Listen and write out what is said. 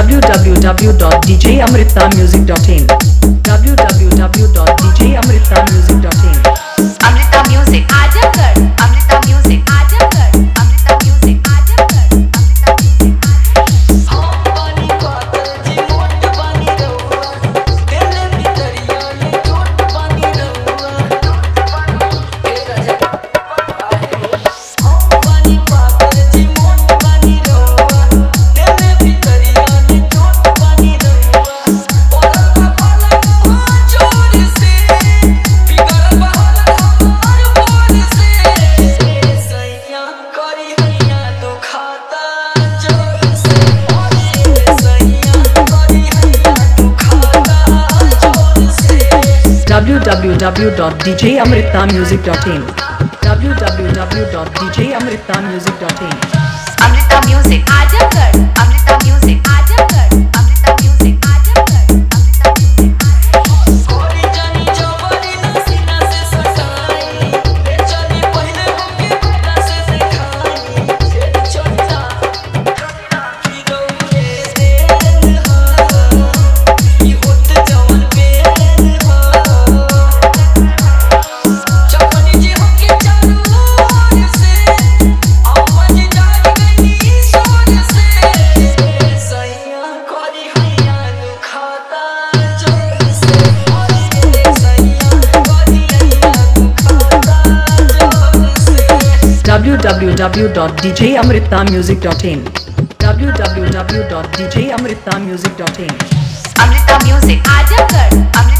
www.djamritamusic.in www.djamritamusic.in Amrita Music Ajagar Amrita Music Ajagar Amrita Music Ajagar Amrita Music हम पानी पागल जी मोट पानी रहुआ दिल भितरिया ये चोट पानी रहुआ ए राजा हम पानी पागल जी मोट पानी रहुआ दिल भितरिया ये चोट पानी रहुआ बोला बोला जोर से बिगड़ बहाल हमार बोल से सैया करी हैया तो खाता जोर से सैया करी हैया तो खाता जोर से www.djamritamusic.in www.djamritamusic.in Amrita Music Ajagar Amrita Music Ajagar Amrita Music Ajagar Amrita Music कोरी जानी जवानी नसीना से सटाई ले चली पहले होके बता से दिखाई ये छोटा की गौरे तेल हा ये होत जवन पेल हा चपनी जी होके चालू ओर से आवाज डाल गई शोर से सैया कोरी हैया दुखाता जोर से सैया कोरी हैया दुखाता जोर से www.djamritamusic.in www.djamritamusic.in Amrita Music Ajagar Amrita